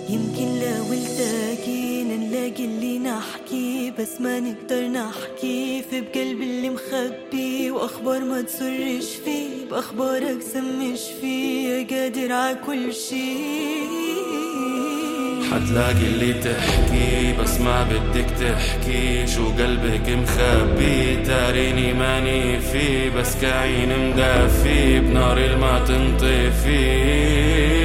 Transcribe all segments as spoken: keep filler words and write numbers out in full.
يمكن لو التقينا نلاقي اللي نحكي، بس ما نقدر نحكي في بقلب اللي مخبي، واخبار ما تسرش فيه باخبارك سمش فيه، قادر ع كل شي. حتلاقي اللي تحكي بس ما بدك تحكي، شو قلبك مخبي تاريني ماني فيه، بس كعين مدافي بنار الما تنطفي.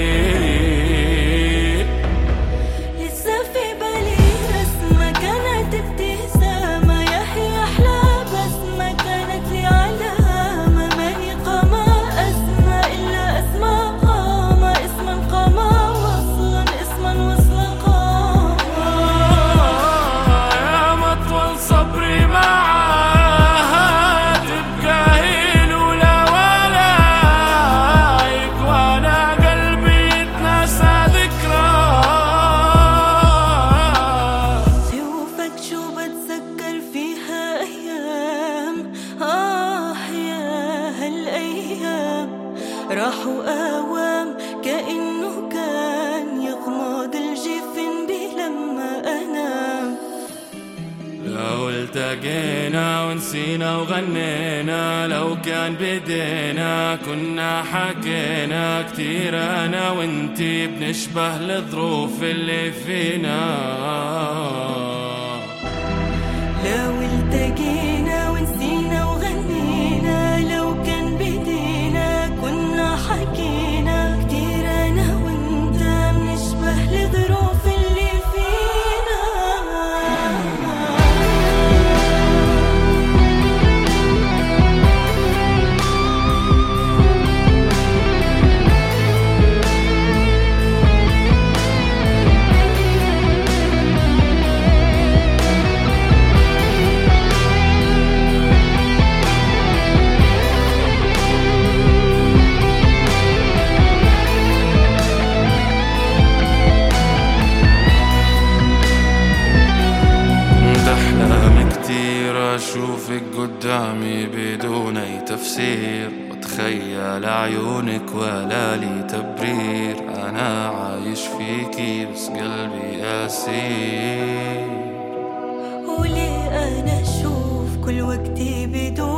راحوا أوام كأنه كان يغمض الجفن بي لما أنام. لو التقينا ونسينا وغنينا، لو كان بدينا كنا حكينا كتير أنا وانتي، بنشبه الظروف اللي فينا. لو التقينا ونسينا وغنينا، لو كان بدينا كنا حكينا كتير أنا وانت، بنشبه الظروف اللي فينا. أشوفك قدامي بدون أي تفسير، وأتخيل عيونك ولا لي تبرير، أنا عايش فيكي بس قلبي أسير. وليه أنا أشوف كل وقتي بدون